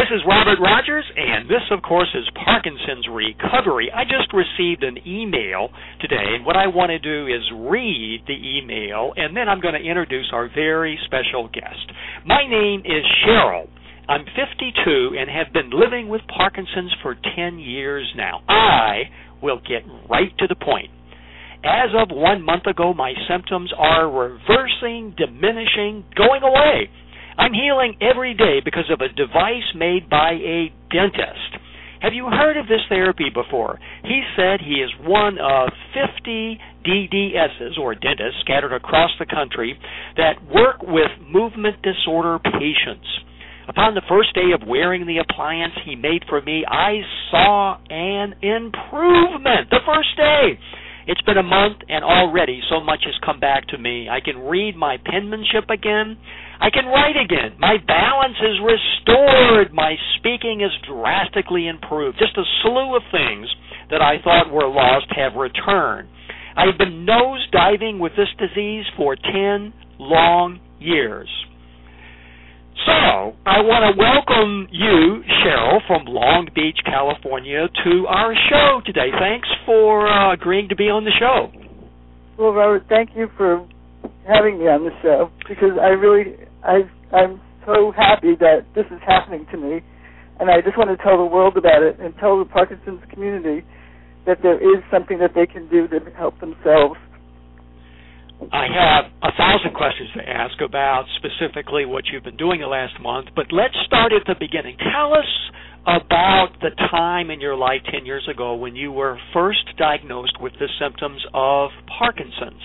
This is Robert Rogers, and this, of course, is Parkinson's Recovery. I just received an email today, and what I want to do is read the email, and then I'm going to introduce our very special guest. My name is Cheryl. I'm 52 and have been living with Parkinson's for 10 years now. I will get right to the point. As of 1 month ago, my symptoms are reversing, diminishing, going away. I'm healing every day because of a device made by a dentist. Have you heard of this therapy before? He said he is one of 50 DDSs, or dentists, scattered across the country that work with movement disorder patients. Upon the first day of wearing the appliance he made for me, I saw an improvement the first day. It's been a month, and already so much has come back to me. I can read my penmanship again. I can write again. My balance is restored. My speaking is drastically improved. Just a slew of things that I thought were lost have returned. I've been nose-diving with this disease for 10 long years. So, I want to welcome you, Cheryl, from Long Beach, California, to our show today. Thanks for agreeing to be on the show. Well, Robert, thank you for having me on the show, because I'm so happy that this is happening to me, and I just want to tell the world about it and tell the Parkinson's community that there is something that they can do to help themselves. I have 1,000 questions to ask about specifically what you've been doing the last month, but let's start at the beginning. Tell us about the time in your life 10 years ago when you were first diagnosed with the symptoms of Parkinson's.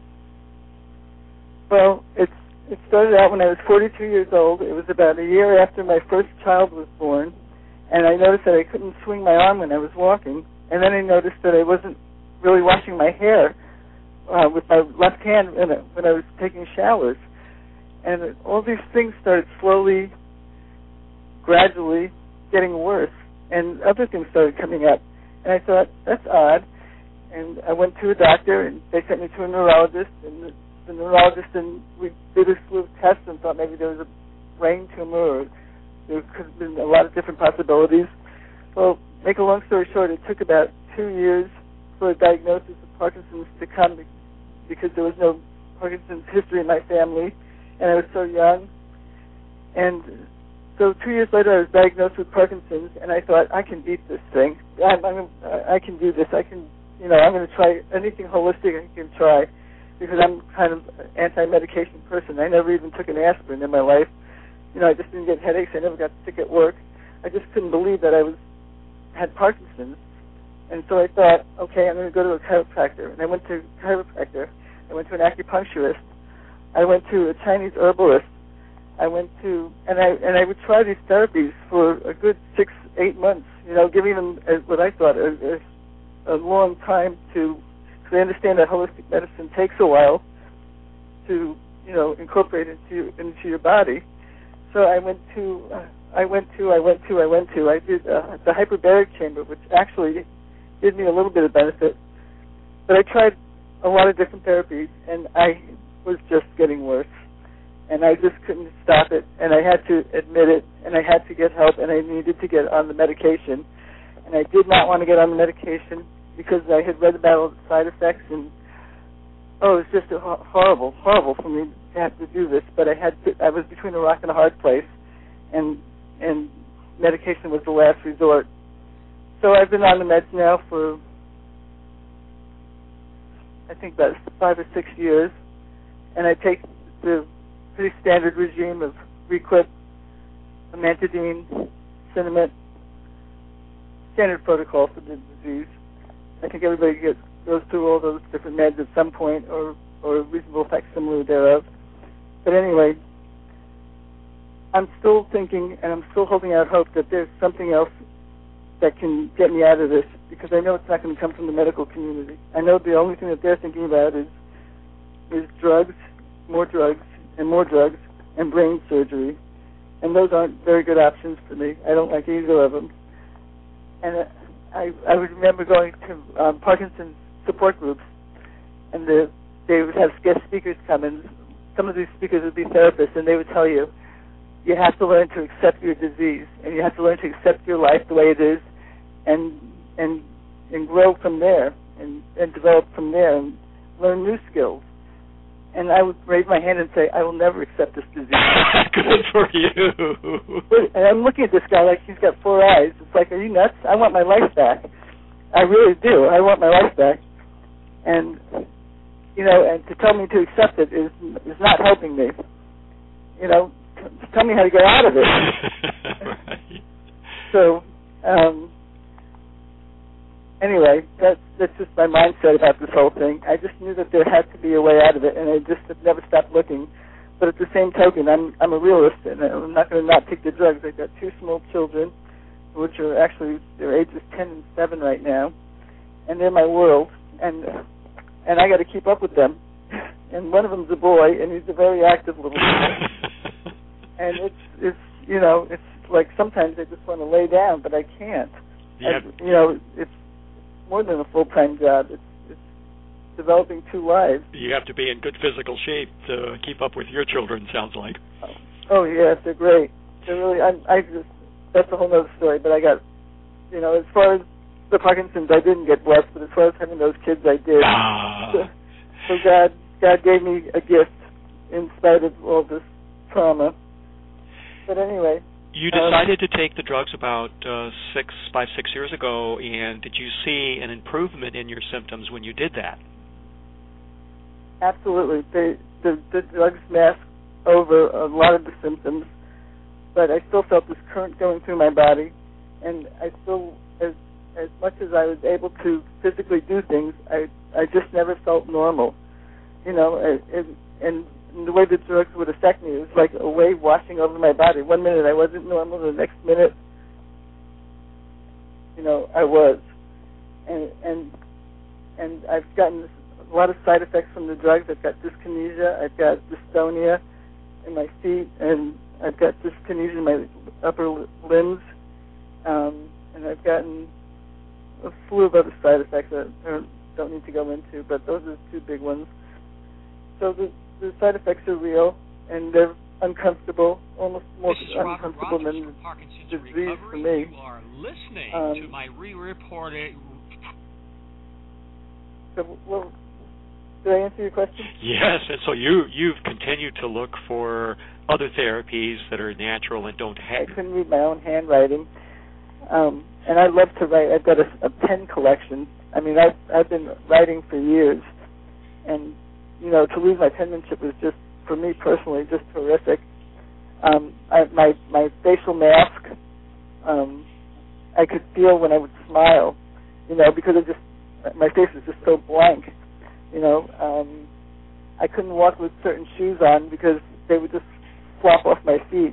Well, it started out when I was 42 years old. It was about a year after my first child was born, and I noticed that I couldn't swing my arm when I was walking, and then I noticed that I wasn't really washing my hair with my left hand when I was taking showers. And all these things started slowly, gradually getting worse, and other things started coming up. And I thought, that's odd. And I went to a doctor, and they sent me to a neurologist, and the neurologist, and we did a slew of tests and thought maybe there was a brain tumor, or there could have been a lot of different possibilities. Well, make a long story short, it took about 2 years for a diagnosis of Parkinson's to come, because there was no Parkinson's history in my family, and I was so young. And so 2 years later, I was diagnosed with Parkinson's, and I thought, I can beat this thing. I can do this. I'm going to try anything holistic I can try, because I'm kind of an anti-medication person. I never even took an aspirin in my life. I just didn't get headaches. I never got sick at work. I just couldn't believe that I had Parkinson's. And so I thought, okay, I'm going to go to a chiropractor. And I went to a chiropractor. I went to an acupuncturist. I went to a Chinese herbalist. I would try these therapies for a good 6-8 months, giving them what I thought a long time because I understand that holistic medicine takes a while to, incorporate into your body. So I did the hyperbaric chamber, which actually did me a little bit of benefit. But I tried a lot of different therapies, and I was just getting worse. And I just couldn't stop it, and I had to admit it, and I had to get help, and I needed to get on the medication. And I did not want to get on the medication because I had read about all the side effects, and it was just horrible for me to have to do this. But I was between a rock and a hard place, and medication was the last resort. So I've been on the meds now for, I think, about 5 or 6 years, and I take the pretty standard regime of Requip, amantadine, Sinemet, standard protocol for the disease. I think everybody goes through all those different meds at some point, or a reasonable facsimile thereof. But anyway, I'm still thinking, and I'm still holding out hope that there's something else that can get me out of this, because I know it's not going to come from the medical community. I know the only thing that they're thinking about is drugs, more drugs, and more drugs, and brain surgery. And those aren't very good options for me. I don't like either of them. And I remember going to Parkinson's support groups, and they would have guest speakers come, and some of these speakers would be therapists, and they would tell you, you have to learn to accept your disease, and you have to learn to accept your life the way it is, and grow from there, and develop from there, and learn new skills. And I would raise my hand and say, I will never accept this disease. Good for you. And I'm looking at this guy like he's got 4 eyes. It's like, are you nuts? I want my life back. I really do. I want my life back. And, and to tell me to accept it is not helping me. Tell me how to get out of it. Right. So, anyway, that's just my mindset about this whole thing. I just knew that there had to be a way out of it, and I just have never stopped looking. But at the same token, I'm a realist, and I'm not going to not take the drugs. I've got 2 small children, which are actually, their ages 10 and 7 right now, and they're my world, and I got to keep up with them. And one of them's a boy, and he's a very active little boy. And it's like sometimes I just want to lay down, but I can't. Yeah. It's more than a full-time job. It's developing 2 lives. You have to be in good physical shape to keep up with your children, sounds like. Oh, yes, they're great. They're really, that's a whole other story, but I got, as far as the Parkinson's, I didn't get blessed, but as far as having those kids, I did. So God gave me a gift in spite of all this trauma. But anyway. You decided to take the drugs about 6 years ago, and did you see an improvement in your symptoms when you did that? Absolutely. The drugs masked over a lot of the symptoms, but I still felt this current going through my body, and I still, as much as I was able to physically do things, I just never felt normal. And the way the drugs would affect me, it was like a wave washing over my body. 1 minute I wasn't normal, the next minute, I was. And I've gotten a lot of side effects from the drugs. I've got dyskinesia, I've got dystonia in my feet, and I've got dyskinesia in my upper limbs, and I've gotten a slew of other side effects that I don't need to go into, but those are the 2 big ones. So the side effects are real, and they're uncomfortable, almost more uncomfortable than the disease for me. You are listening to my re-reported. Well, did I answer your question? Yes, and so you've continued to look for other therapies that are natural and don't have. I couldn't read my own handwriting, and I love to write. I've got a pen collection. I mean, I've been writing for years, and to lose my penmanship was just, for me personally, just horrific. My facial mask, I could feel when I would smile, because my face was just so blank. I couldn't walk with certain shoes on because they would just flop off my feet.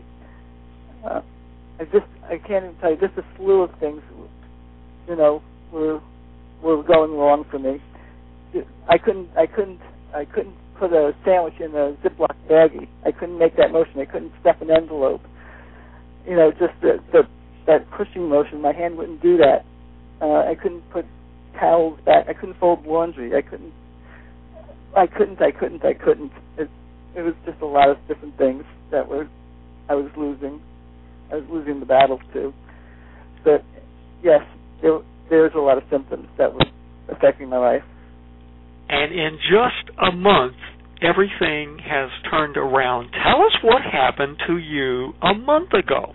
I can't even tell you, just a slew of things, were going wrong for me. I couldn't put a sandwich in a Ziploc baggie. I couldn't make that motion. I couldn't stuff an envelope. Just that pushing motion. My hand wouldn't do that. I couldn't put towels back. I couldn't fold laundry. I couldn't. It was just a lot of different things that I was losing. I was losing the battle too. But yes, there's a lot of symptoms that were affecting my life. And in just a month, everything has turned around. Tell us what happened to you a month ago.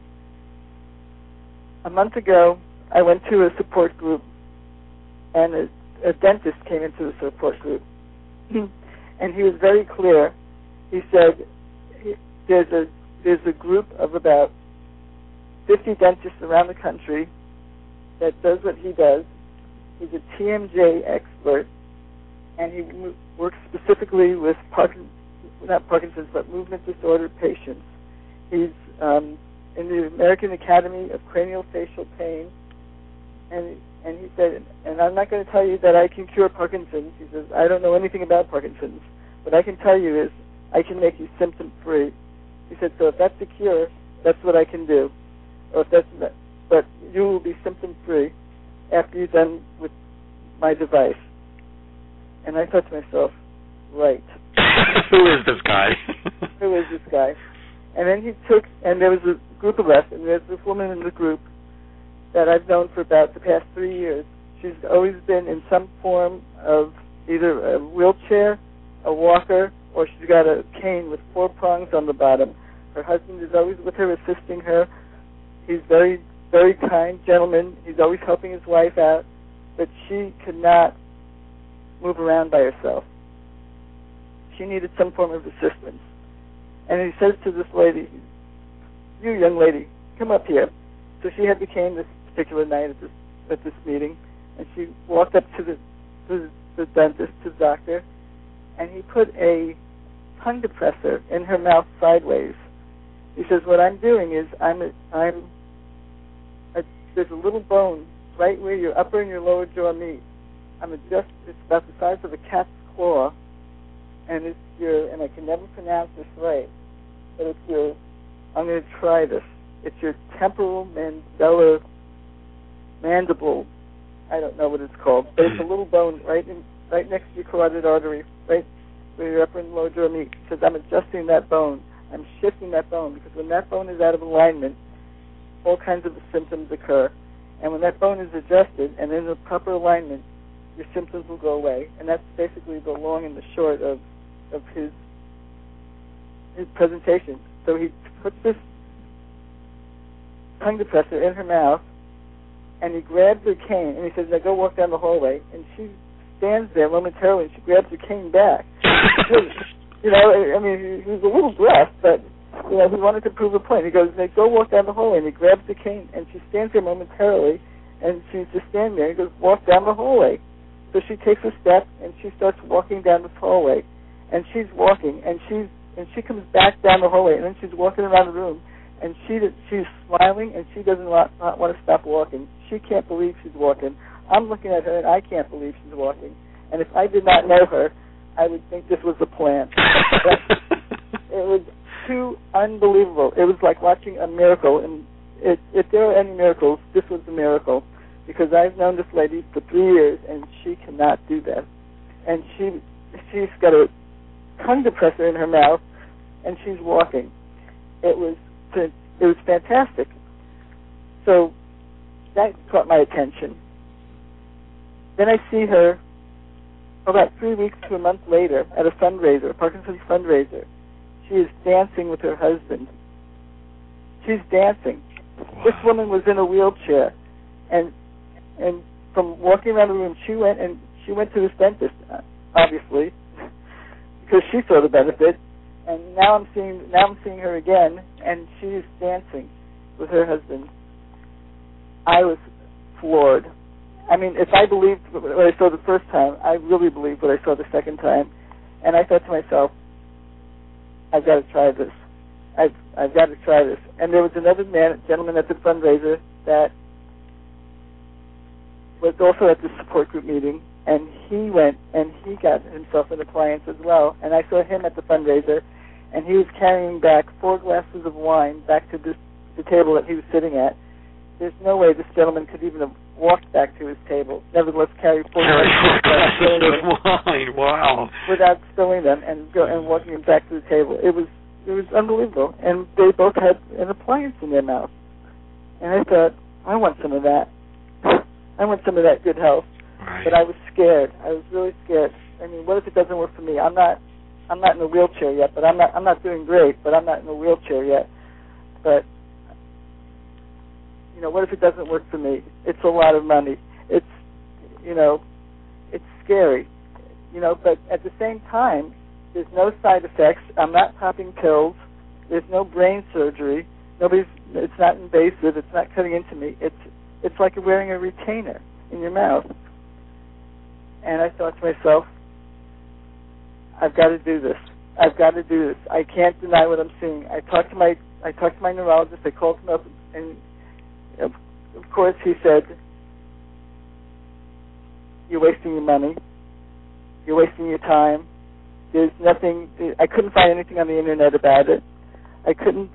A month ago, I went to a support group, and a dentist came into the support group. And he was very clear. He said, there's a group of about 50 dentists around the country that does what he does. He's a TMJ expert, and he works specifically with not Parkinson's, but movement disorder patients. He's in the American Academy of Craniofacial Pain, and he said, and I'm not going to tell you that I can cure Parkinson's. He says, I don't know anything about Parkinson's. What I can tell you is I can make you symptom-free. He said, so if that's the cure, that's what I can do. Or if that's not, but you will be symptom-free after you're done with my device. And I thought to myself, right. Who is this guy? Who is this guy? And then and there was a group of us, and there's this woman in the group that I've known for about the past 3 years. She's always been in some form of either a wheelchair, a walker, or she's got a cane with 4 prongs on the bottom. Her husband is always with her, assisting her. He's very, very kind gentleman. He's always helping his wife out, but she could not move around by herself. She needed some form of assistance. And he says to this lady, "You young lady, come up here." So she had came this particular night at this meeting, and she walked up to the dentist, to the doctor, and he put a tongue depressor in her mouth sideways. He says, "What I'm doing is there's a little bone right where your upper and your lower jaw meet. It's about the size of a cat's claw, and and I can never pronounce this right, but I'm going to try this. It's your temporal mandible. I don't know what it's called, but it's a little bone right next to your carotid artery, right where your upper and lower jaw meet." He says, "I'm adjusting that bone. I'm shifting that bone, because when that bone is out of alignment, all kinds of symptoms occur. And when that bone is adjusted and in the proper alignment, your symptoms will go away." And that's basically the long and the short of his presentation. So he puts this tongue depressor in her mouth, and he grabs her cane, and he says, "Now go walk down the hallway." And she stands there momentarily, and she grabs her cane back. He was a little breathed, but he wanted to prove a point. He goes, "Now go walk down the hallway," and he grabs the cane, and she stands there momentarily, and she's just standing there. He goes, "Walk down the hallway." So she takes a step, and she starts walking down this hallway, and she's walking, and she comes back down the hallway, and then she's walking around the room, and she's smiling, and she doesn't want to stop walking. She can't believe she's walking. I'm looking at her, and I can't believe she's walking. And if I did not know her, I would think this was a plan. It was too unbelievable. It was like watching a miracle. And if there are any miracles, this was a miracle, because I've known this lady for 3 years, and she cannot do that. And she's got a tongue depressor in her mouth, and she's walking. It was fantastic. So that caught my attention. Then I see her about 3 weeks to a month later at a fundraiser, a Parkinson's fundraiser. She is dancing with her husband. She's dancing. Wow. This woman was in a wheelchair, and from walking around the room, she went to this dentist, obviously, because she saw the benefit. And now I'm seeing her again, and she is dancing with her husband. I was floored. I mean, if I believed what I saw the first time, I really believed what I saw the second time. And I thought to myself, I've got to try this. I've got to try this. And there was another gentleman at the fundraiser that was also at the support group meeting, and he went and he got himself an appliance as well. And I saw him at the fundraiser, and he was carrying back 4 glasses of wine back to the table that he was sitting at. There's no way this gentleman could even have walked back to his table. Nevertheless, carry 4 glasses of wine. Wow! Without spilling them, and walking him back to the table. It was unbelievable. And they both had an appliance in their mouth. And I thought, I want some of that. I want some of that good health. Right. But I was scared. I was really scared. I mean, what if it doesn't work for me? I'm not in a wheelchair yet, but I'm not doing great, but I'm not in a wheelchair yet. But what if it doesn't work for me? It's a lot of money. It's scary. But at the same time, there's no side effects. I'm not popping pills. There's no brain surgery. It's not invasive. It's not cutting into me. It's like wearing a retainer in your mouth. And I thought to myself, I've got to do this. I've got to do this. I can't deny what I'm seeing. I talked to my neurologist. I called him up, and of course he said, "You're wasting your money. You're wasting your time. There's nothing." I couldn't find anything on the internet about it. I couldn't.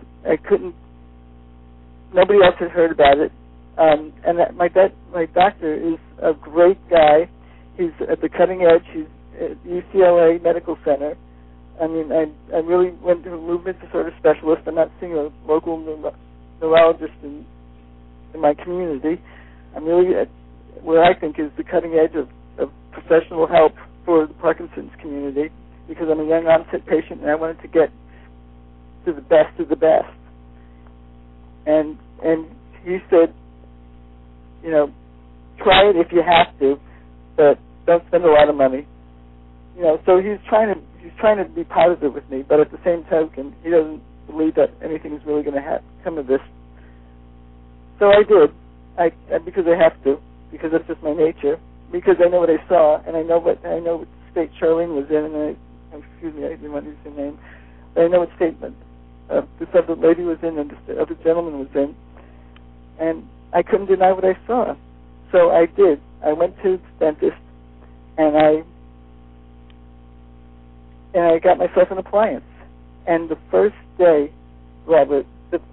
Nobody else had heard about it. And my doctor is a great guy. He's at the cutting edge. He's at UCLA Medical Center. I mean, I really went to a movement disorder specialist. I'm not seeing a local neurologist in my community. I'm really at where I think is the cutting edge of professional help for the Parkinson's community, because I'm a young onset patient and I wanted to get to the best of the best. And he said, you know, try it if you have to, but don't spend a lot of money. You know, so he's trying to be positive with me, but at the same token, he doesn't believe that anything is really going to come of this. So I did, because I have to, because that's just my nature, because I know what I saw, and I know what state Charlene was in, and excuse me, I didn't want to use her name, but I know what state this other lady was in and this other gentleman was in, and I couldn't deny what I saw. So I did. I went to the dentist, and I got myself an appliance. And the first day, Robert,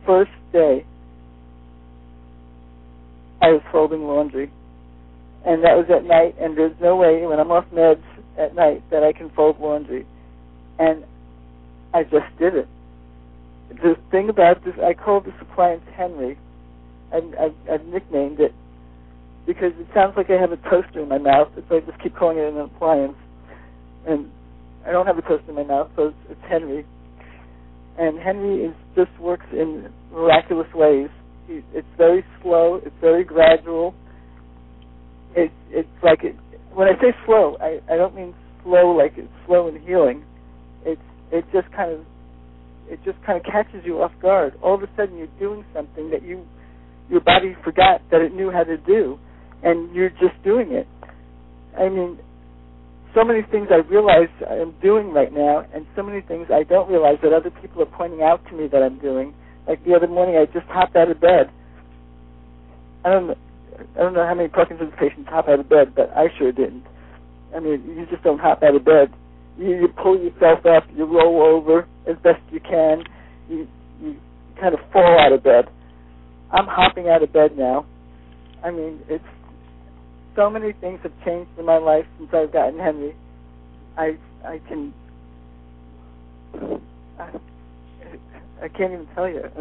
I was folding laundry. And that was at night, and there's no way when I'm off meds at night that I can fold laundry. And I just did it. The thing about this, I call this appliance Henry. I've nicknamed it because it sounds like I have a toaster in my mouth, so I just keep calling it an appliance. And I don't have a toaster in my mouth, so it's Henry. And Henry just works in miraculous ways. It's very slow. It's very gradual. It's like when I say slow, I don't mean slow like it's slow in healing. It just kind of catches you off guard. All of a sudden, you're doing something that your body forgot that it knew how to do, and you're just doing it. I mean, so many things I realize I'm doing right now, and so many things I don't realize that other people are pointing out to me that I'm doing. Like the other morning, I just hopped out of bed. I don't know how many Parkinson's patients hop out of bed, but I sure didn't. I mean, you just don't hop out of bed. You pull yourself up, you roll over as best you can, you kind of fall out of bed. I'm hopping out of bed now. I mean, so many things have changed in my life since I've gotten Henry. I can't even tell you.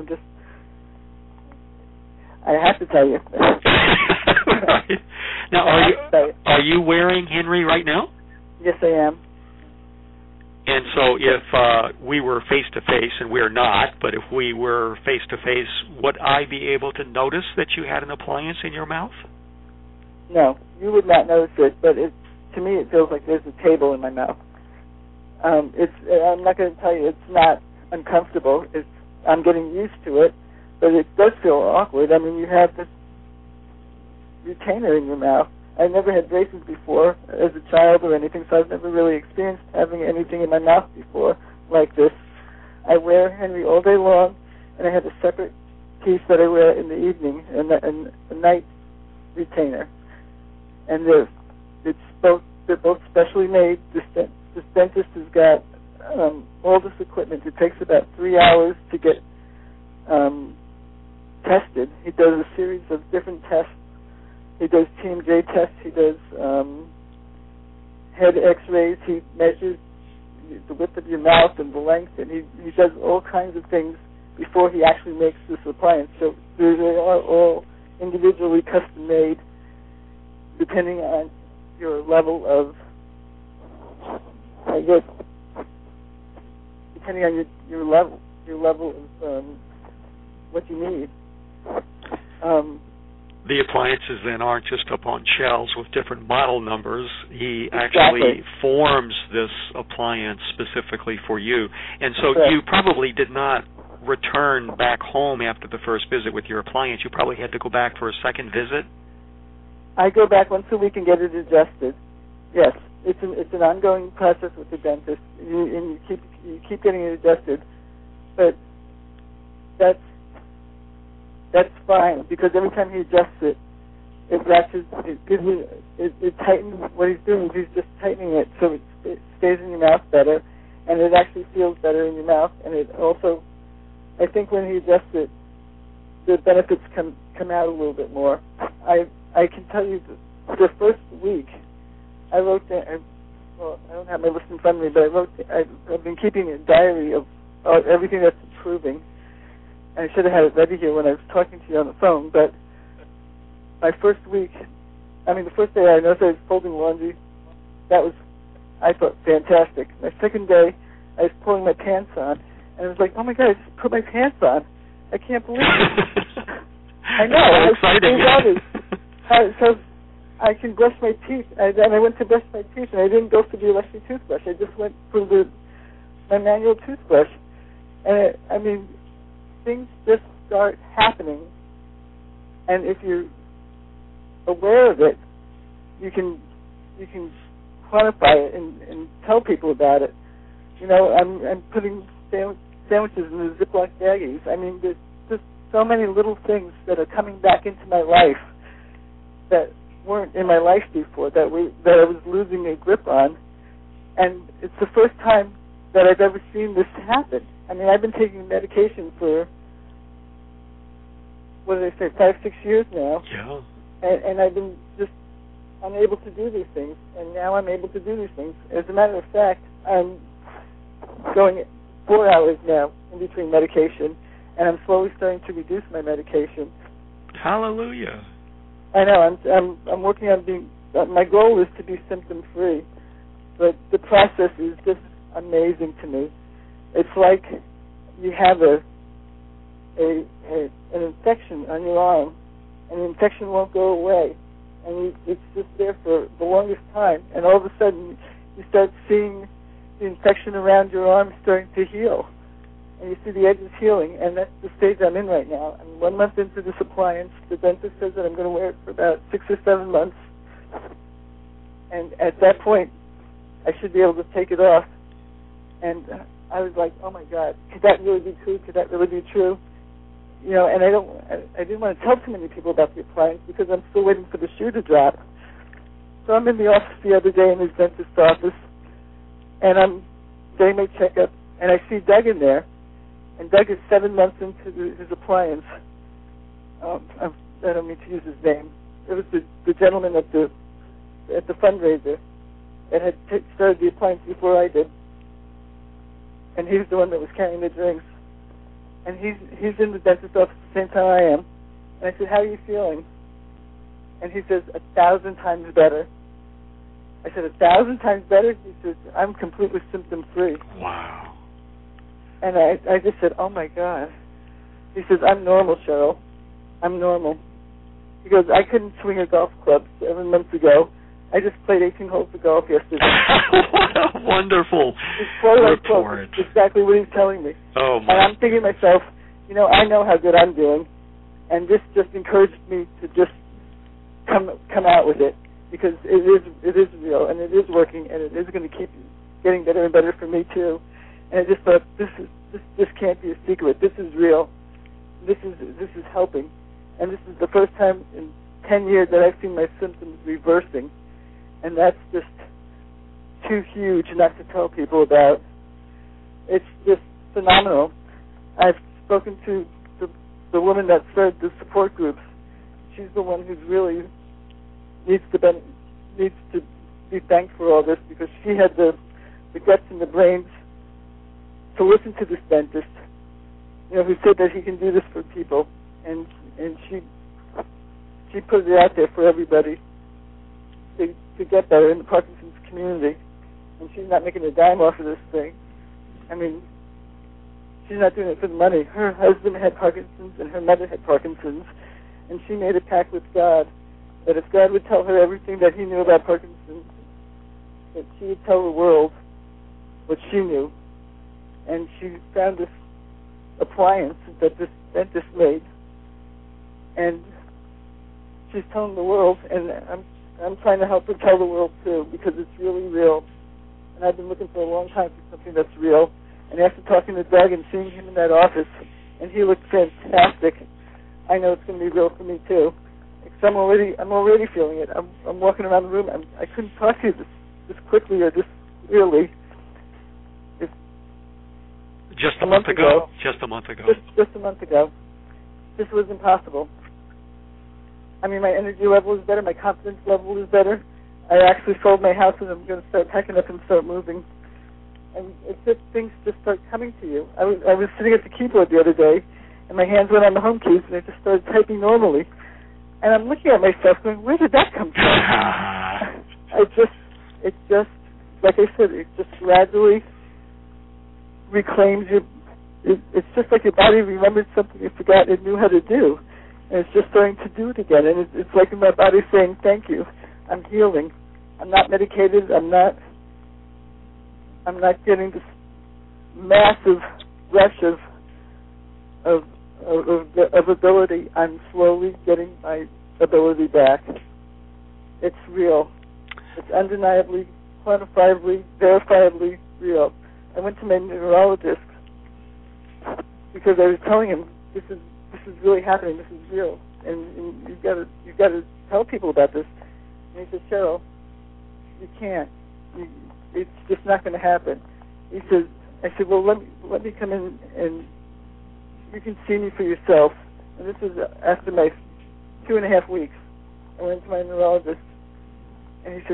I have to tell you. Right. Now, are you wearing Henry right now? Yes, I am. And so if we were face-to-face, and we're not, but if we were face-to-face, would I be able to notice that you had an appliance in your mouth? No, you would not notice it, but to me it feels like there's a table in my mouth. I'm not going to tell you it's not uncomfortable. I'm getting used to it, but it does feel awkward. I mean, you have this retainer in your mouth. I never had braces before as a child or anything, so I've never really experienced having anything in my mouth before like this. I wear Henry all day long, and I have a separate piece that I wear in the evening, and a night retainer. And they're both specially made. This dentist has got all this equipment. It takes about 3 hours to get tested. He does a series of different tests. He does TMJ tests. He does head X-rays. He measures the width of your mouth and the length, and he does all kinds of things before he actually makes this appliance. So they are all individually custom made, depending on your level of, depending on your level of what you need. The appliances then aren't just up on shelves with different model numbers. He Exactly. actually forms this appliance specifically for you. And so Correct. You probably did not return back home after the first visit with your appliance. You probably had to go back for a second visit? I go back once a week and get it adjusted. Yes, it's an ongoing process with the dentist, and you keep getting it adjusted. But that's fine, because every time he adjusts it, it tightens. What he's doing is he's just tightening it so it stays in your mouth better, and it actually feels better in your mouth. And it also, I think, when he adjusts it, the benefits come out a little bit more. I can tell you the first week, I wrote down, well, I don't have my list in front of me, but I've been keeping a diary of everything that's improving. And I should have had it ready here when I was talking to you on the phone, but my first week, the first day I noticed I was folding laundry, that was, I thought, fantastic. My second day, I was pulling my pants on, and I was like, oh my God, I just put my pants on. I can't believe it. I know. That's exciting. So I can brush my teeth. And I went to brush my teeth, and I didn't go for the electric toothbrush. I just went for my manual toothbrush. And, things just start happening. And if you're aware of it, you can quantify it and tell people about it. I'm putting sandwiches in the Ziploc baggies. There's just so many little things that are coming back into my life that weren't in my life before, that I was losing a grip on. And it's the first time that I've ever seen this happen. I've been taking medication for, 5-6 years now. Yeah. And I've been just unable to do these things, and now I'm able to do these things. As a matter of fact, I'm going 4 hours now in between medication, and I'm slowly starting to reduce my medication. Hallelujah. I know. I'm working on being. My goal is to be symptom-free, but the process is just amazing to me. It's like you have an infection on your arm, and the infection won't go away, and it's just there for the longest time, and all of a sudden you start seeing the infection around your arm starting to heal, and you see the edges healing, and that's the stage I'm in right now. I'm 1 month into this appliance. The dentist says that I'm going to wear it for about 6 or 7 months, and at that point I should be able to take it off. And I was like, oh my God, could that really be true? Could that really be true? And I didn't want to tell too many people about the appliance because I'm still waiting for the shoe to drop. So I'm in the office the other day in his dentist's office, and I'm getting my checkup, and I see Doug in there, and Doug is 7 months into his appliance. I don't mean to use his name. It was the gentleman at the fundraiser that had started the appliance before I did, and he was the one that was carrying the drinks. And he's in the dentist's office at the same time I am. And I said, how are you feeling? And he says, 1,000 times better. I said, 1,000 times better? He says, I'm completely symptom-free. Wow. And I just said, oh, my God. He says, I'm normal, Cheryl. I'm normal. He goes, I couldn't swing a golf club 7 months ago. I just played 18 holes of golf yesterday. What a wonderful report. That's exactly what he's telling me. Oh, my. And I'm thinking to myself, I know how good I'm doing, and this just encouraged me to just come out with it, because it is real, and it is working, and it is going to keep getting better and better for me, too. And I just thought, this can't be a secret. This is real. This is helping. And this is the first time in 10 years that I've seen my symptoms reversing. And that's just too huge not to tell people about. It's just phenomenal. I've spoken to the woman that started the support groups. She's the one who really needs to be thanked for all this, because she had the guts and the brains to listen to this dentist, who said that he can do this for people, and she put it out there for everybody to get better in the Parkinson's community. And she's not making a dime off of this thing. She's not doing it for the money. Her husband had Parkinson's and her mother had Parkinson's, and she made a pact with God that if God would tell her everything that he knew about Parkinson's, that she would tell the world what she knew. And she found this appliance that this dentist made, and she's telling the world, and I'm trying to help her tell the world too, because it's really real. And I've been looking for a long time for something that's real. And after talking to Doug and seeing him in that office, and he looked fantastic, I know it's going to be real for me too. Because I'm already feeling it. I'm walking around the room. I couldn't talk to you this quickly or this clearly. Just a month ago. Just a month ago. Just a month ago. This was impossible. My energy level is better. My confidence level is better. I actually sold my house and I'm going to start packing up and start moving. And it's just things just start coming to you. I was sitting at the keyboard the other day, and my hands went on the home keys, and I just started typing normally. And I'm looking at myself going, where did that come from? It just, like I said, it just gradually reclaims you. It's just like your body remembered something you forgot it knew how to do. And it's just starting to do it again. And it's like my body saying, thank you. I'm healing. I'm not medicated. I'm not getting this massive rush of ability. I'm slowly getting my ability back. It's real. It's undeniably, quantifiably, verifiably real. I went to my neurologist because I was telling him this is really happening. This is real, and you've got to tell people about this. And he said, Cheryl, you can't. It's just not going to happen. He said, I said, well, let me come in and you can see me for yourself. And this was after my 2.5 weeks. I went to my neurologist, and he said,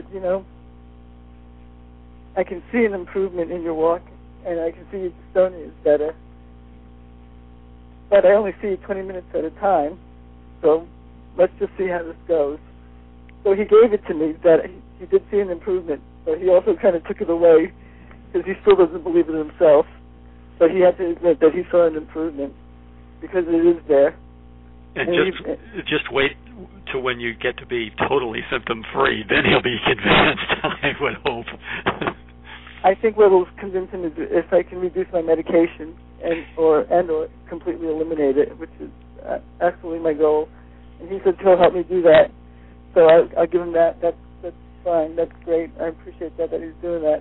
I can see an improvement in your walk, and I can see your dystonia is better. But I only see you 20 minutes at a time, so let's just see how this goes. So he gave it to me that he did see an improvement, but he also kind of took it away because he still doesn't believe it himself. But he had to admit that he saw an improvement because it is there. And just wait to when you get to be totally symptom-free. Then he'll be convinced, I would hope. I think what will convince him is if I can reduce my medication or completely eliminate it, which is absolutely my goal. And he said he'll help me do that. So I'll give him that. That's fine. That's great. I appreciate that he's doing that.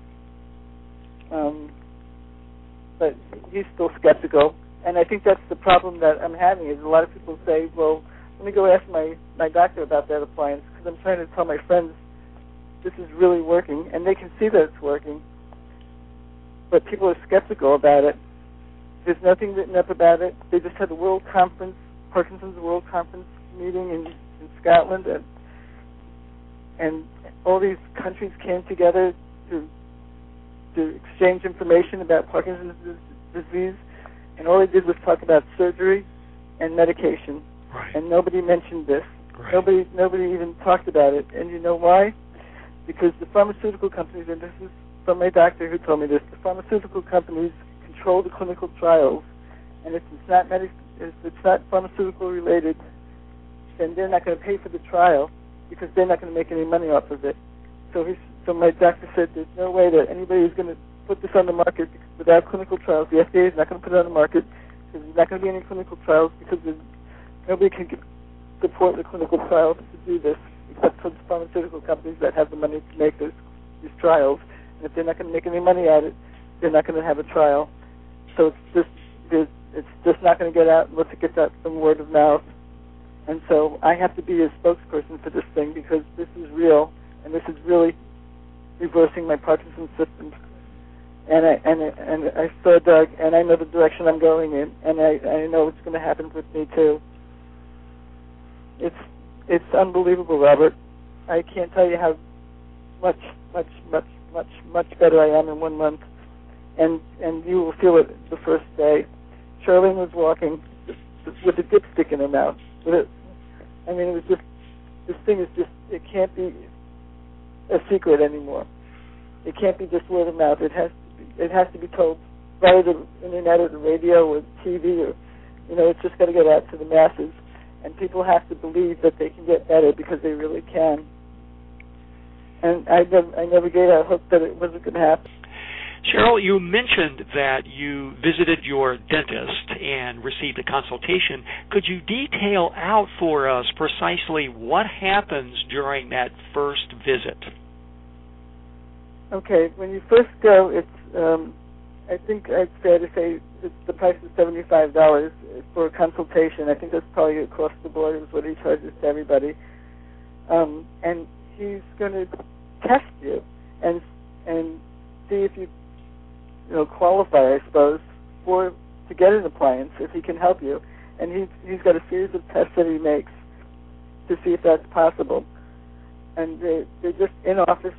But he's still skeptical. And I think that's the problem that I'm having is a lot of people say, well, let me go ask my doctor about that appliance because I'm trying to tell my friends this is really working, and they can see that it's working. But people are skeptical about it. There's nothing written up about it. They just had the World Conference, Parkinson's World Conference meeting in Scotland, and all these countries came together to exchange information about Parkinson's disease, and all they did was talk about surgery and medication, right. And nobody mentioned this. Right. Nobody even talked about it. And you know why? Because the pharmaceutical companies, and this is from my doctor who told me this, the pharmaceutical companies control the clinical trials, and if it's not pharmaceutical related, then they're not going to pay for the trial because they're not going to make any money off of it. So my doctor said there's no way that anybody is going to put this on the market without clinical trials. The FDA is not going to put it on the market because there's not going to be any clinical trials because nobody can support the clinical trials to do this except for the pharmaceutical companies that have the money to make these trials. And if they're not going to make any money at it, they're not going to have a trial. So it's just not going to get out unless it gets out from word of mouth. And so I have to be a spokesperson for this thing because this is real, and this is really reversing my Parkinson's symptoms. And I saw Doug, and I know the direction I'm going in, and I know it's going to happen with me too. It's unbelievable, Robert. I can't tell you how much better I am in 1 month, and you will feel it the first day. Charlene was walking with a dipstick in her mouth. It was just, this thing is just, it can't be a secret anymore. It can't be just word of mouth. It has to be told via the internet or the radio or TV or, it's just got to get out to the masses. And people have to believe that they can get better because they really can. And I never gave out hope that it wasn't going to happen. Cheryl, you mentioned that you visited your dentist and received a consultation. Could you detail out for us precisely what happens during that first visit? Okay, when you first go, it's I think it's fair to say the price is $75 for a consultation. I think that's probably across the board is what he charges to everybody. And he's going to test you and see if you qualify, I suppose, to get an appliance, if he can help you. And he's got a series of tests that he makes to see if that's possible. and they're just in-office,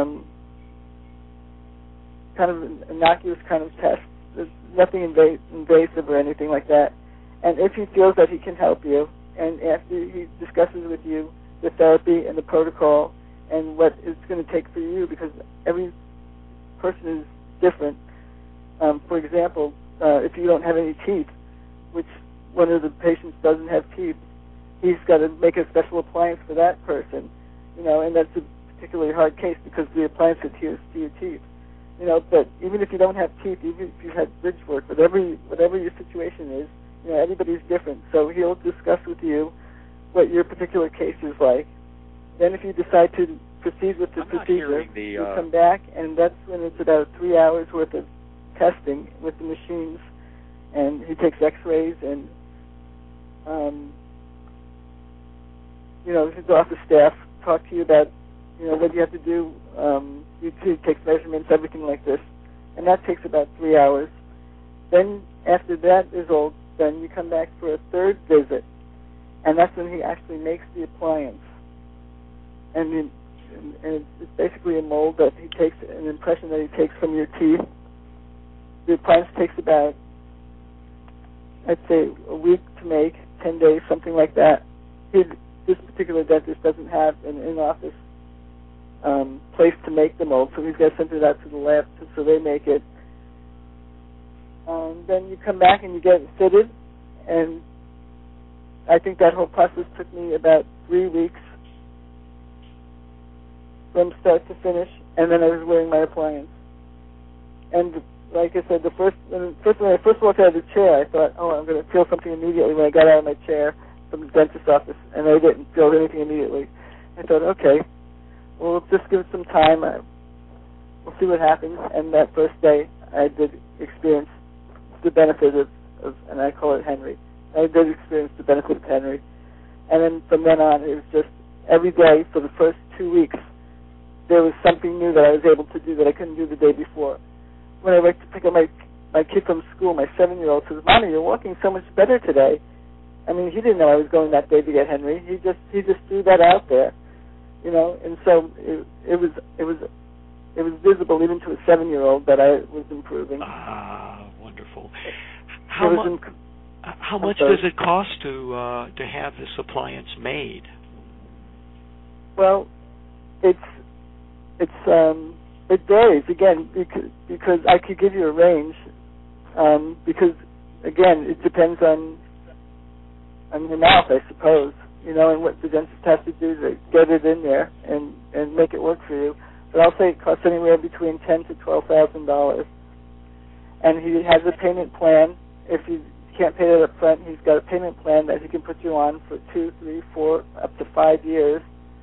kind of innocuous kind of tests. There's nothing invasive or anything like that. And if he feels that he can help you, and after he discusses with you the therapy and the protocol and what it's going to take for you, because every person is different. For example, if you don't have any teeth, which one of the patients doesn't have teeth, he's got to make a special appliance for that person, and that's a particularly hard case because the appliance adheres to your teeth. But even if you don't have teeth, even if you had bridge work, whatever your situation is, everybody's different. So he'll discuss with you what your particular case is like. Then if you decide to proceed with the procedure, you come back, and that's when it's about 3 hours worth of testing with the machines, and he takes x-rays, and his office staff talk to you about what you have to do. He takes measurements, everything like this, and that takes about 3 hours. Then after that is all done, you come back for a third visit, and that's when he actually makes the appliance. And it's basically a mold that he takes, an impression that he takes from your teeth. The appliance takes about, I'd say, a week to make, 10 days, something like that. This particular dentist doesn't have an in-office place to make the mold, so he's got to send it out to the lab so they make it. Then you come back and you get it fitted, and I think that whole process took me about 3 weeks from start to finish, and then I was wearing my appliance. And like I said, when I first walked out of the chair, I thought, I'm going to feel something immediately when I got out of my chair from the dentist's office, and I didn't feel anything immediately. I thought, okay, well, let's just give it some time. We'll see what happens. And that first day, I did experience the benefit of, and I call it Henry. I did experience the benefit of Henry. And then from then on, it was just every day for the first 2 weeks, there was something new that I was able to do that I couldn't do the day before. When I went to pick up my kid from school, my 7-year-old says, "Mommy, you're walking so much better today." I mean, he didn't know I was going that day to get Henry. He just threw that out there, And so it was visible even to a 7-year-old that I was improving. Wonderful. How much does it cost to have this appliance made? Well, it varies again because I could give you a range because again it depends on your mouth, I suppose, and what the dentist has to do to get it in there and make it work for you. But I'll say it costs anywhere between $10,000 to $12,000. And he has a payment plan. If you can't pay it up front, he's got a payment plan that he can put you on for 2, 3, 4, up to 5 years.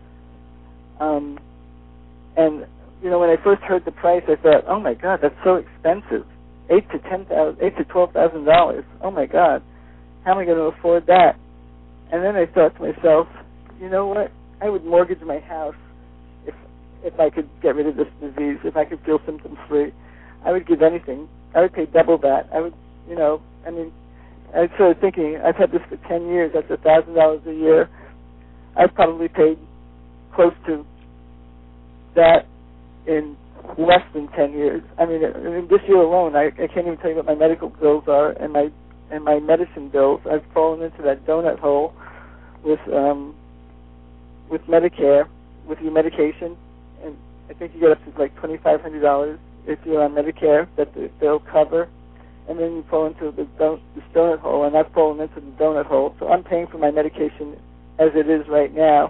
And when I first heard the price, I thought, "Oh my God, that's so expensive! $8,000 to $12,000. Oh my God, how am I going to afford that?" And then I thought to myself, "You know what? I would mortgage my house if I could get rid of this disease. If I could feel symptom free, I would give anything. I would pay double that. I would, I started thinking, I've had this for 10 years. That's $1,000 a year. I've probably paid close to that in less than 10 years. I mean, this year alone, I can't even tell you what my medical bills are and my medicine bills. I've fallen into that donut hole with Medicare, with your medication, and I think you get up to like $2,500 if you're on Medicare that they'll cover, and then you fall into this donut hole, and I've fallen into the donut hole. So I'm paying for my medication as it is right now.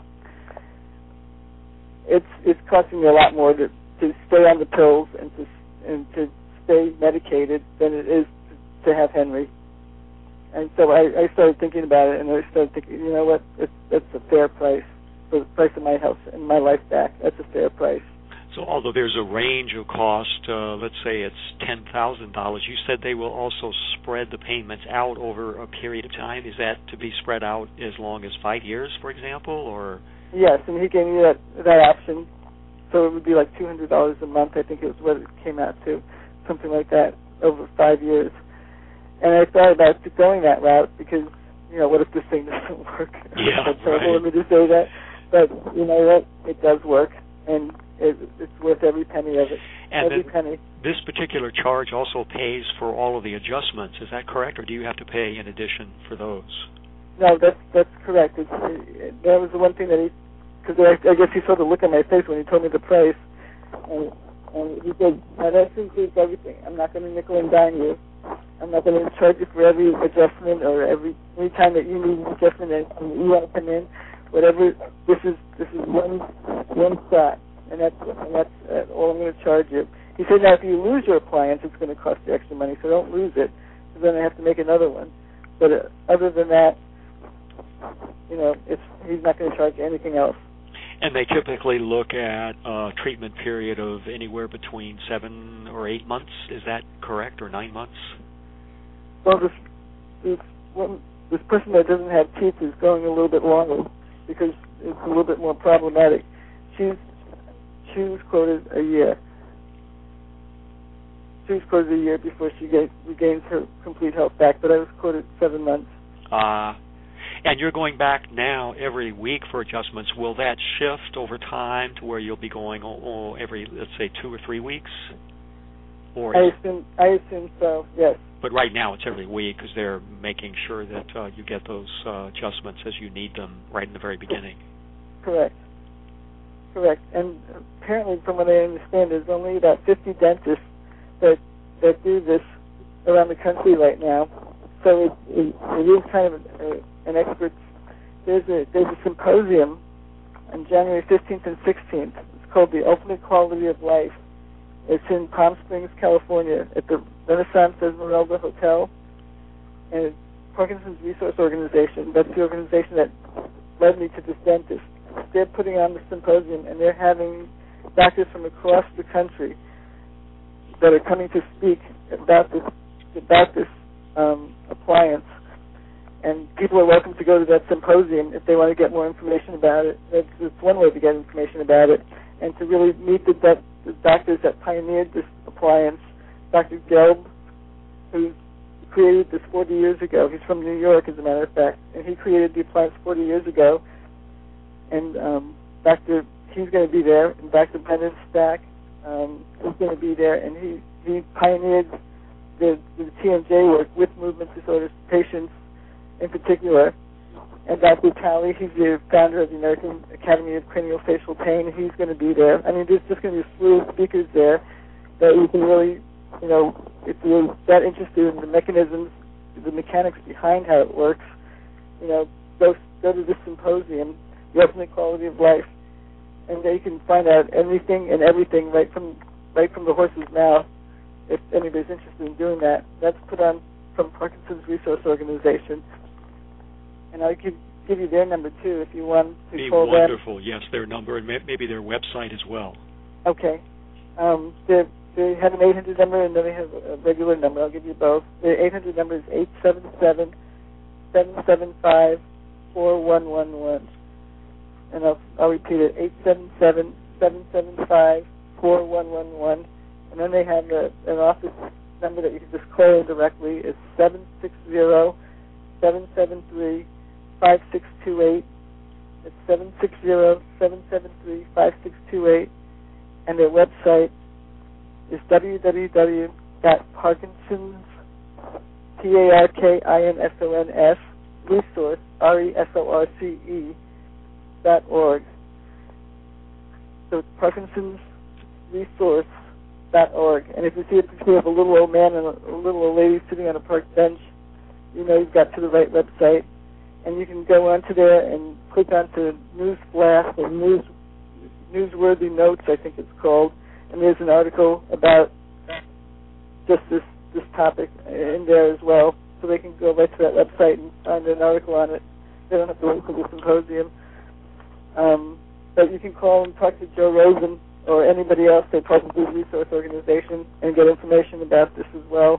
It's costing me a lot more to stay on the pills and to stay medicated than it is to have Henry. And so I started thinking about it, and I started thinking, you know what, that's a fair price for the price of my house and my life back. That's a fair price. So although there's a range of cost, let's say it's $10,000, you said they will also spread the payments out over a period of time. Is that to be spread out as long as 5 years, for example, or? Yes, and he gave me that option. So it would be like $200 a month, I think it was what it came out to, something like that, over 5 years. And I thought about going that route because, what if this thing doesn't work? Yeah, That's terrible of me to say that. But you know what? It does work, and it's worth every penny of it. And every penny. This particular charge also pays for all of the adjustments. Is that correct, or do you have to pay in addition for those? No, that's correct. That was the one thing that because I guess he saw the look on my face when he told me the price, and he said, "Now that includes everything. I'm not going to nickel and dime you. I'm not going to charge you for every adjustment or any time that you need an adjustment and you want to come in. Whatever. This is one shot, and that's all I'm going to charge you." He said, "Now if you lose your appliance, it's going to cost you extra money, so don't lose it, because then I have to make another one. But other than that, you know, he's not going to charge you anything else." And they typically look at a treatment period of anywhere between 7 or 8 months. Is that correct, or 9 months? Well, this person that doesn't have teeth is going a little bit longer because it's a little bit more problematic. She was quoted a year. She was quoted a year before she regains her complete health back, but I was quoted 7 months. And you're going back now every week for adjustments. Will that shift over time to where you'll be going every, let's say, 2 or 3 weeks? Or I assume so, yes. But right now it's every week because they're making sure that you get those adjustments as you need them right in the very beginning. Correct. And apparently, from what I understand, there's only about 50 dentists that do this around the country right now. So it is kind of an expert. There's a symposium on January 15th and 16th. It's called The Ultimate Quality of Life. It's in Palm Springs, California, at the Renaissance Esmeralda Hotel. And Parkinson's Resource Organization, that's the organization that led me to this dentist. They're putting on the symposium, and they're having doctors from across the country that are coming to speak about this appliance. And people are welcome to go to that symposium if they want to get more information about it. That's one way to get information about it, and to really meet the doctors that pioneered this appliance. Dr. Gelb, who created this 40 years ago. He's from New York, as a matter of fact, and he created the appliance 40 years ago. And he's going to be there, and Dr. Brendan Stack is going to be there, and he pioneered the TMJ work with movement disorders patients in particular. And Dr. Talley, he's the founder of the American Academy of Craniofacial Pain. He's going to be there. I mean, there's just going to be a slew of speakers there that you can really, you know, if you're that interested in the mechanisms, the mechanics behind how it works, you know, go to this symposium, The Ultimate Quality of Life, and there you can find out anything and everything right from the horse's mouth. If anybody's interested in doing that, that's put on from Parkinson's Resource Organization. And I'll give you their number, too, if you want to call them. Be wonderful, yes, their number, and maybe their website as well. Okay. They have an 800 number, and then they have a regular number. I'll give you both. The 800 number is 877-775-4111. And I'll repeat it, 877-775-4111. And then they have an office number that you can just call in directly. It's 760-773-5628. It's 760-773-5628. And their website is www.parkinsons, Parkinsons, resource, resource.org. So it's parkinsonsresource.org. And if you see a picture of a little old man and a little old lady sitting on a park bench, you know you've got to the right website. And you can go onto there and click onto News Blast or Newsworthy Notes, I think it's called. And there's an article about just this topic in there as well. So they can go right to that website and find an article on it. They don't have to wait for the symposium. But you can call and talk to Joe Rosen or anybody else at Parkinson's Resource Organization and get information about this as well.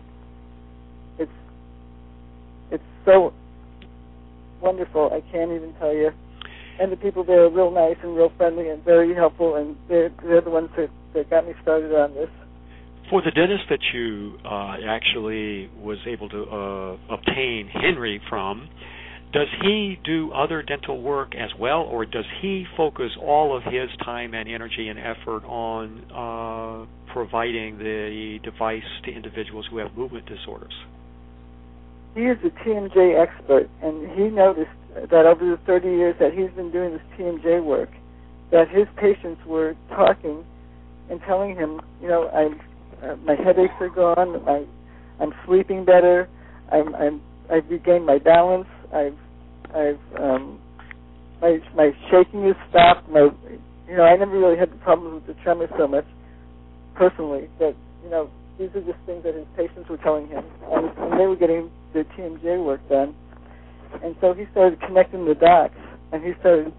It's so wonderful, I can't even tell you. And the people there are real nice and real friendly and very helpful, and they're the ones that got me started on this. For the dentist that you actually was able to obtain Henry from, Does he do other dental work as well, or does he focus all of his time and energy and effort on providing the device to individuals who have movement disorders? He is a TMJ expert, and he noticed that over the 30 years that he's been doing this TMJ work, that his patients were talking and telling him, my headaches are gone, I'm sleeping better, I've regained my balance, my shaking has stopped. I never really had the problems with the tremor so much personally. That these are just things that his patients were telling him, and they were getting their TMJ work done. And so he started connecting the dots, and he started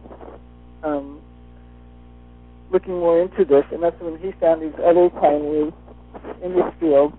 looking more into this, and that's when he found these other pioneers in this field.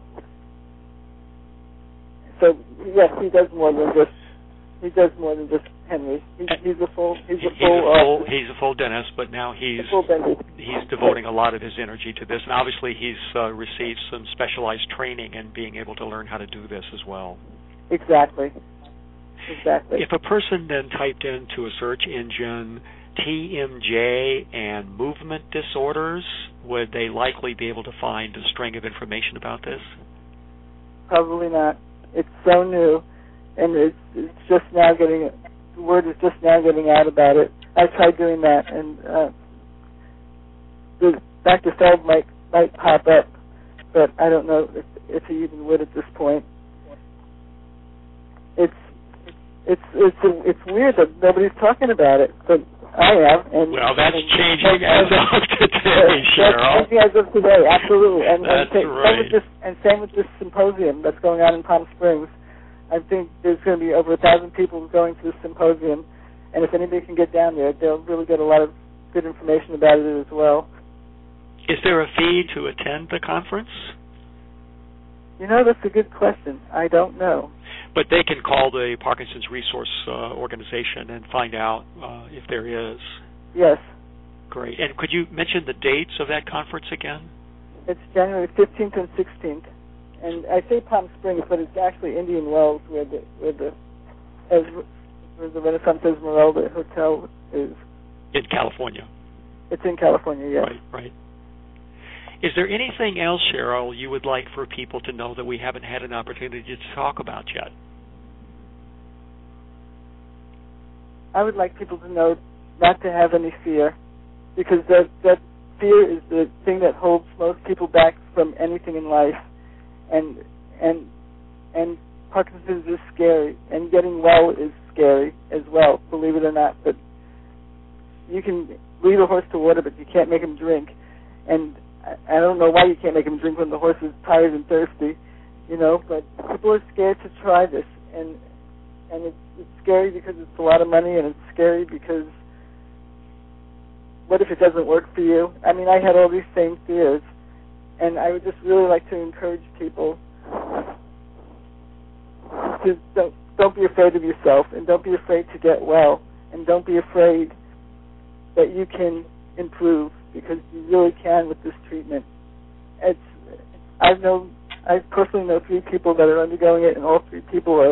So yes, he does more than just Henry. He's a full dentist, but now he's devoting a lot of his energy to this, and obviously he's received some specialized training in being able to learn how to do this as well. Exactly. If a person then typed into a search engine TMJ and movement disorders, would they likely be able to find a string of information about this? Probably not. It's so new, and it's just now getting, the word is just now getting out about it. I tried doing that, and Dr. Feld might pop up, but I don't know if he even would at this point. It's weird that nobody's talking about it, but I am. And well, that's changing as of today, Cheryl. That's changing as of today, absolutely. And that's right. Same with this symposium that's going on in Palm Springs. I think there's going to be over 1,000 people going to this symposium, and if anybody can get down there, they'll really get a lot of good information about it as well. Is there a fee to attend the conference? That's a good question. I don't know. But they can call the Parkinson's Resource Organization and find out if there is. Yes. Great. And could you mention the dates of that conference again? It's January 15th and 16th. And I say Palm Springs, but it's actually Indian Wells where the Renaissance Esmeralda Hotel is. In California. It's in California, yes. Right. Is there anything else, Cheryl, you would like for people to know that we haven't had an opportunity to talk about yet? I would like people to know not to have any fear, because that fear is the thing that holds most people back from anything in life, and Parkinson's is scary, and getting well is scary as well, believe it or not. But you can lead a horse to water, but you can't make him drink, and I don't know why you can't make him drink when the horse is tired and thirsty, but people are scared to try this, and it's scary because it's a lot of money, and it's scary because what if it doesn't work for you? I mean, I had all these same fears, and I would just really like to encourage people to don't be afraid of yourself, and don't be afraid to get well, and don't be afraid that you can improve, because you really can with this treatment. I personally know 3 people that are undergoing it, and all 3 people are,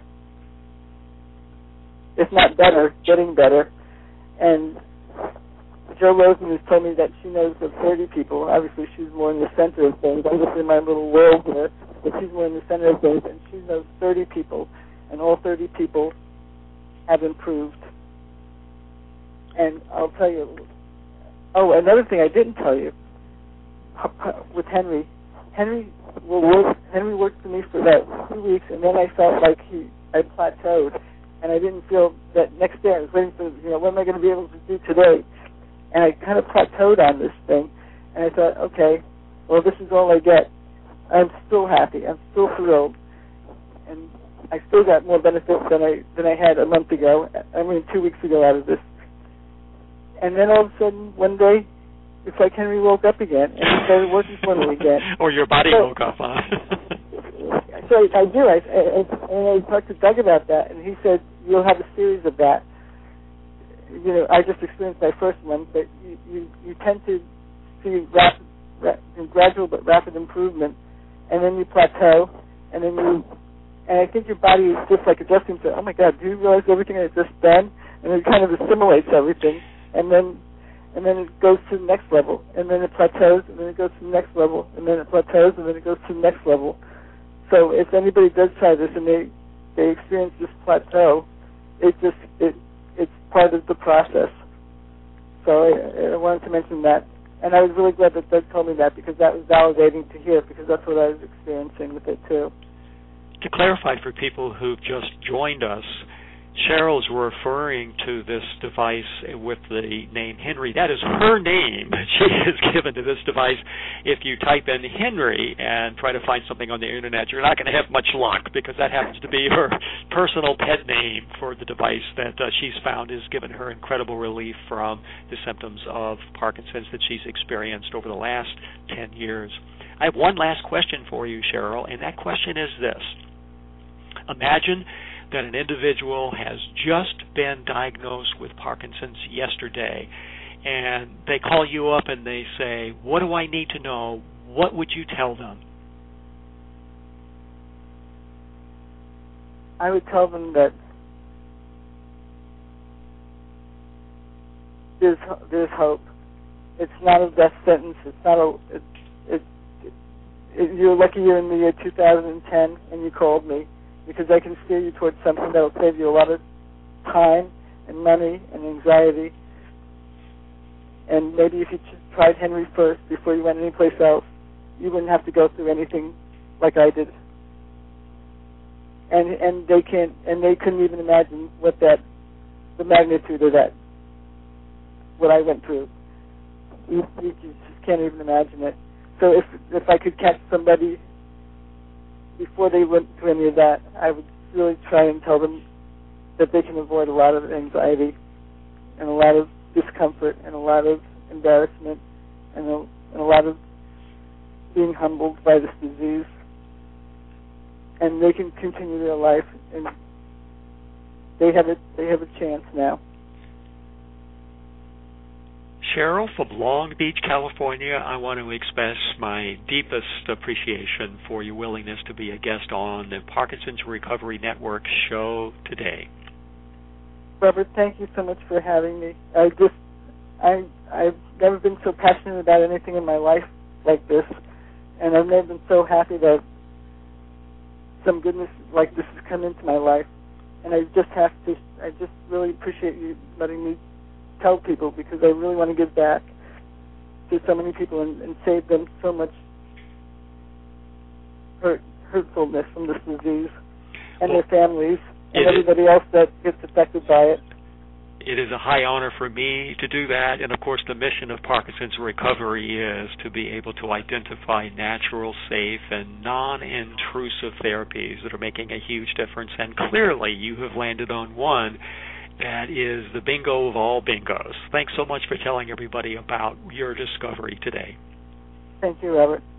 if not better, getting better. And Jo Rosen has told me that she knows of 30 people. Obviously, she's more in the center of things. I'm just in my little world here, but she's more in the center of things, and she knows 30 people, and all 30 people have improved. And I'll tell you, another thing I didn't tell you, with Henry worked for me for about 2 weeks, and then I felt like I plateaued, and I didn't feel that next day I was waiting for, what am I going to be able to do today? And I kind of plateaued on this thing, and I thought, okay, well, this is all I get. I'm still happy. I'm still thrilled, and I still got more benefits than I had a month ago. 2 weeks ago out of this. And then all of a sudden, one day, it's like Henry woke up again, and he started working for me again. Or your body woke up, huh? So I do. I talked to Doug about that, and he said, you'll have a series of that. I just experienced my first one, but you tend to see gradual but rapid improvement, and then you plateau, and then And I think your body is just like adjusting to, oh my God, do you realize everything I've just done? And it kind of assimilates everything. And then it goes to the next level. And then it plateaus, and then it goes to the next level. And then it plateaus, and then it goes to the next level. So if anybody does try this and they experience this plateau, it's part of the process. So I wanted to mention that. And I was really glad that Doug told me that, because that was validating to hear, because that's what I was experiencing with it too. To clarify for people who've just joined us, Cheryl's referring to this device with the name Henry. That is her name she has given to this device. If you type in Henry and try to find something on the internet, you're not going to have much luck, because that happens to be her personal pet name for the device that she's found has given her incredible relief from the symptoms of Parkinson's that she's experienced over the last 10 years. I have one last question for you, Cheryl, and that question is this. Imagine that an individual has just been diagnosed with Parkinson's yesterday, and they call you up and they say, what do I need to know? What would you tell them? I would tell them that there's hope. It's not a death sentence. It's not you're lucky you're in the year 2010 and you called me, because I can steer you towards something that will save you a lot of time and money and anxiety. And maybe if you tried Henry first before you went anyplace else, you wouldn't have to go through anything like I did. And they couldn't even imagine the magnitude of that, what I went through. You just can't even imagine it. So if I could catch somebody before they went through any of that, I would really try and tell them that they can avoid a lot of anxiety and a lot of discomfort and a lot of embarrassment and a lot of being humbled by this disease. And they can continue their life, and they have a chance now. Cheryl from Long Beach, California, I want to express my deepest appreciation for your willingness to be a guest on the Parkinson's Recovery Network show today. Robert, thank you so much for having me. I've never been so passionate about anything in my life like this, and I've never been so happy that some goodness like this has come into my life. And I just really appreciate you letting me tell people, because I really want to give back to so many people and save them so much hurtfulness from this disease and their families and everybody else that gets affected by it. It is a high honor for me to do that, and of course the mission of Parkinson's Recovery is to be able to identify natural, safe, and non-intrusive therapies that are making a huge difference, and clearly you have landed on one that is the bingo of all bingos. Thanks so much for telling everybody about your discovery today. Thank you, Robert.